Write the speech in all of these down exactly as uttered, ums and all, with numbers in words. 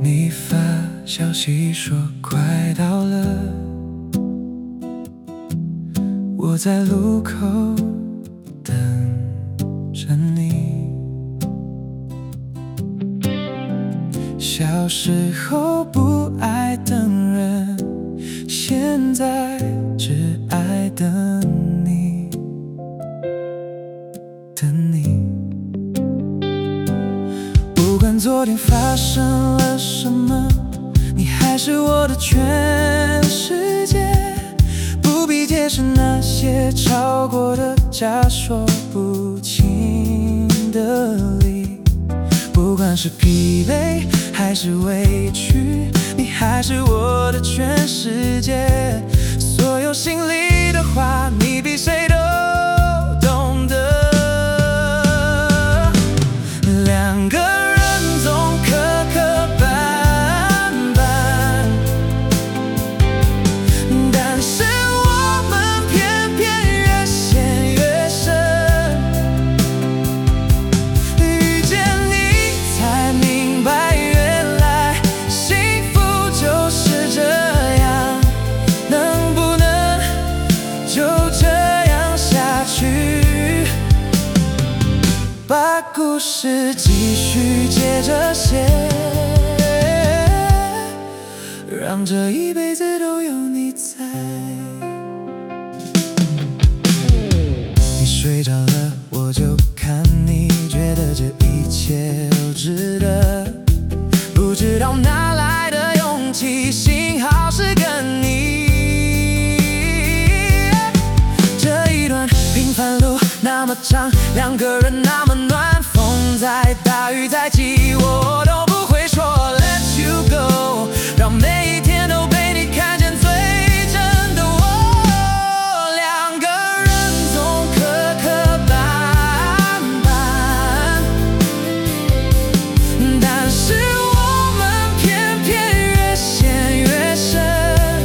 你发消息说快到了，我在路口等着你。小时候不爱等人，现在只爱等你，等你。不管昨天发生了什么，你还是我的全世界。不必解释那些超过的假，说不清的理。不管是疲惫还是委屈，你还是我的全世界。所有心里的话，你比谁都懂得。两个人总磕磕绊绊，但是我们偏偏越陷越深。遇见你才明白，原来幸福就是这样，能不能就这样下去？把故事继续接着写，让这一辈子都有你在。你睡着了，我就看你，觉得这一切都值得。不知道哪来的勇气，幸好是跟你。这一段平凡路那么长，两个人那么暖，风在大雨在急，我都不会说 Let you go， 让每一天都被你看见最真的我。两个人总磕磕绊绊，但是我们偏偏越陷越深。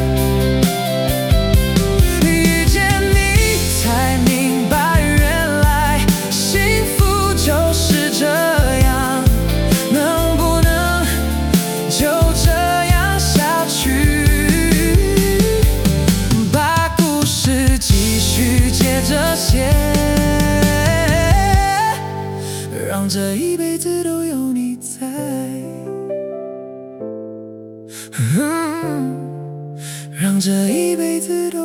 遇见你才明白，原来幸福就是这样，能不能就这样下去？把故事继续接着写，让这一辈子都有你在。嗯，让这一辈子都